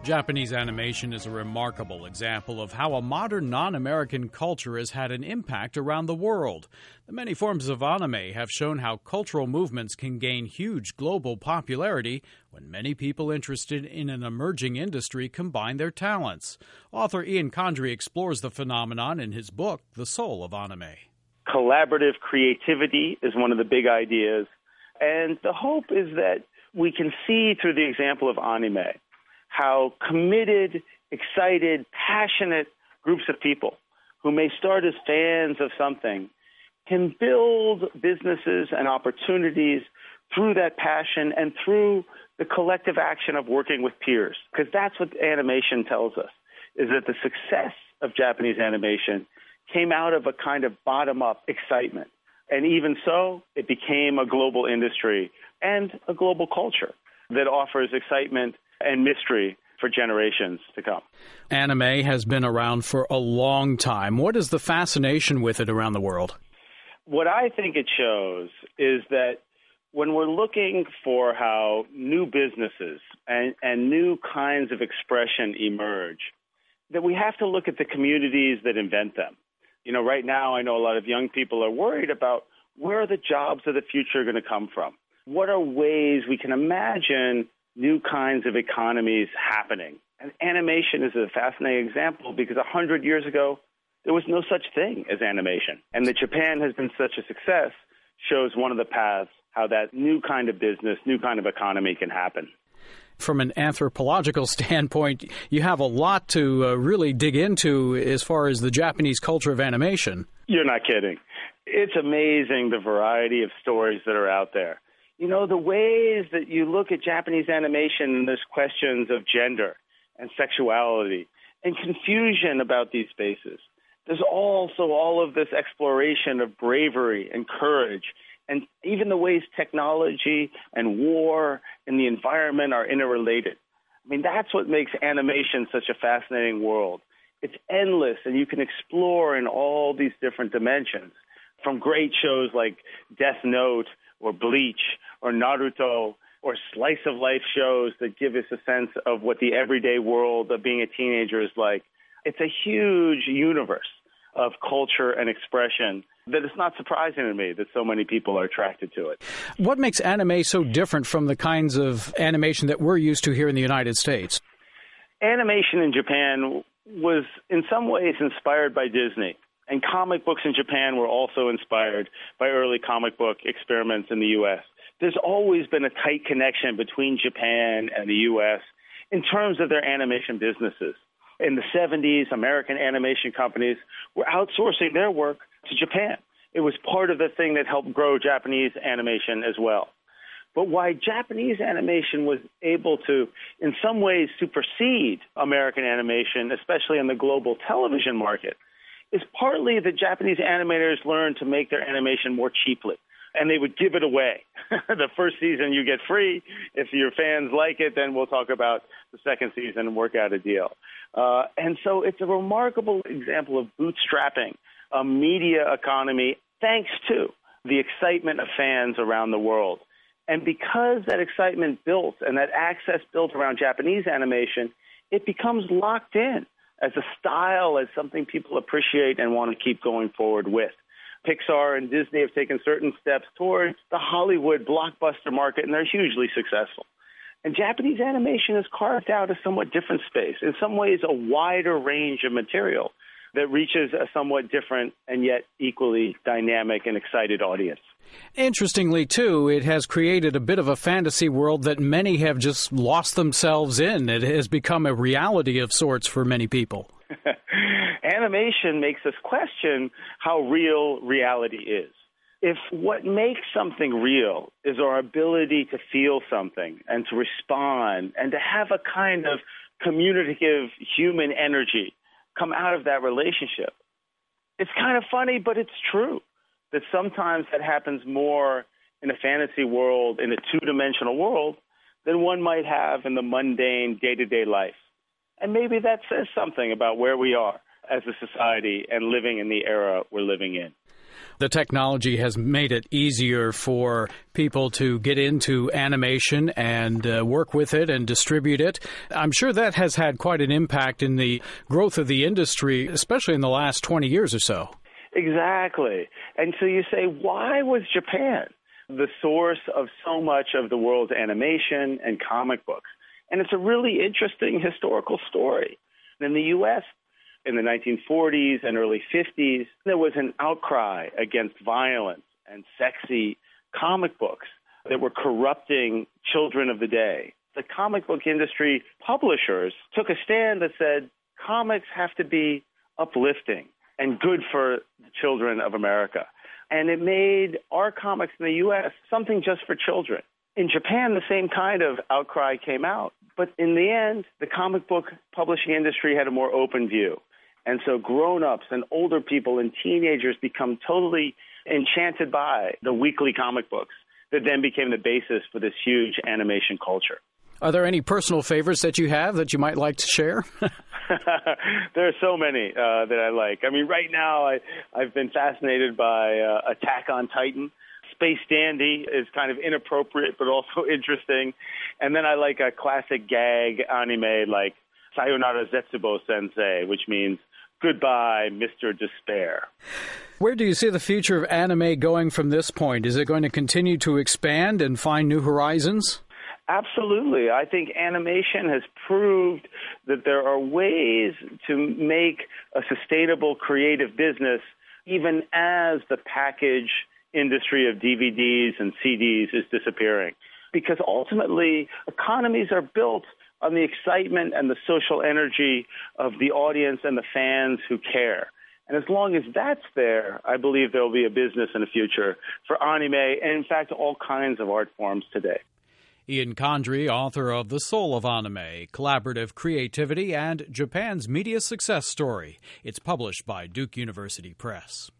Japanese animation is a remarkable example of how a modern non-American culture has had an impact around the world. The many forms of anime have shown how cultural movements can gain huge global popularity when many people interested in an emerging industry combine their talents. Author Ian Condry explores the phenomenon in his book, The Soul of Anime. Collaborative creativity is one of the big ideas, and the hope is that we can see through the example of anime how committed, excited, passionate groups of people who may start as fans of something can build businesses and opportunities through that passion and through the collective action of working with peers. Because that's what animation tells us, is that the success of Japanese animation came out of a kind of bottom-up excitement. And even so, it became a global industry and a global culture that offers excitement and mystery for generations to come. Anime has been around for a long time. What is the fascination with it around the world? What I think it shows is that when we're looking for how new businesses and new kinds of expression emerge, that we have to look at the communities that invent them. You know, right now I know a lot of young people are worried about where are the jobs of the future going to come from? What are ways we can imagine new kinds of economies happening? And animation is a fascinating example because 100 years ago, there was no such thing as animation. And that Japan has been such a success shows one of the paths how that new kind of business, new kind of economy can happen. From an anthropological standpoint, you have a lot to really dig into as far as the Japanese culture of animation. You're not kidding. It's amazing the variety of stories that are out there. You know, the ways that you look at Japanese animation and there's questions of gender and sexuality and confusion about these spaces. There's also all of this exploration of bravery and courage and even the ways technology and war and the environment are interrelated. I mean, that's what makes animation such a fascinating world. It's endless, and you can explore in all these different dimensions, from great shows like Death Note or Bleach or Naruto or slice-of-life shows that give us a sense of what the everyday world of being a teenager is like. It's a huge universe of culture and expression that it's not surprising to me that so many people are attracted to it. What makes anime so different from the kinds of animation that we're used to here in the United States? Animation in Japan was in some ways inspired by Disney, and comic books in Japan were also inspired by early comic book experiments in the U.S. There's always been a tight connection between Japan and the U.S. in terms of their animation businesses. In the 70s, American animation companies were outsourcing their work to Japan. It was part of the thing that helped grow Japanese animation as well. But why Japanese animation was able to, in some ways, supersede American animation, especially in the global television market, is partly that Japanese animators learned to make their animation more cheaply. And they would give it away. The first season you get free. If your fans like it, then we'll talk about the second season and work out a deal. And so it's a remarkable example of bootstrapping a media economy thanks to the excitement of fans around the world. And because that excitement built and that access built around Japanese animation, it becomes locked in as a style, as something people appreciate and want to keep going forward with. Pixar and Disney have taken certain steps towards the Hollywood blockbuster market, and they're hugely successful. And Japanese animation has carved out a somewhat different space, in some ways a wider range of material that reaches a somewhat different and yet equally dynamic and excited audience. Interestingly, too, it has created a bit of a fantasy world that many have just lost themselves in. It has become a reality of sorts for many people. Animation makes us question how real reality is. If what makes something real is our ability to feel something and to respond and to have a kind of communicative human energy come out of that relationship, it's kind of funny, but it's true that sometimes that happens more in a fantasy world, in a two-dimensional world, than one might have in the mundane day-to-day life. And maybe that says something about where we are as a society and living in the era we're living in. The technology has made it easier for people to get into animation and work with it and distribute it. I'm sure that has had quite an impact in the growth of the industry, especially in the last 20 years or so. Exactly. And so you say, why was Japan the source of so much of the world's animation and comic books? And it's a really interesting historical story. In the U.S., in the 1940s and early 50s, there was an outcry against violence and sexy comic books that were corrupting children of the day. The comic book industry publishers took a stand that said comics have to be uplifting and good for the children of America. And it made our comics in the U.S. something just for children. In Japan, the same kind of outcry came out. But in the end, the comic book publishing industry had a more open view. And so grown-ups and older people and teenagers become totally enchanted by the weekly comic books that then became the basis for this huge animation culture. Are there any personal favorites that you have that you might like to share? There are so many that I like. I mean, right now I've been fascinated by Attack on Titan. Space Dandy is kind of inappropriate but also interesting. And then I like a classic gag anime like Sayonara Zetsubo Sensei, which means goodbye, Mr. Despair. Where do you see the future of anime going from this point? Is it going to continue to expand and find new horizons? Absolutely. I think animation has proved that there are ways to make a sustainable creative business even as the package industry of DVDs and CDs is disappearing. Because ultimately, economies are built on the excitement and the social energy of the audience and the fans who care. And as long as that's there, I believe there will be a business in the future for anime and, in fact, all kinds of art forms today. Ian Condry, author of The Soul of Anime, Collaborative Creativity and Japan's Media Success Story. It's published by Duke University Press.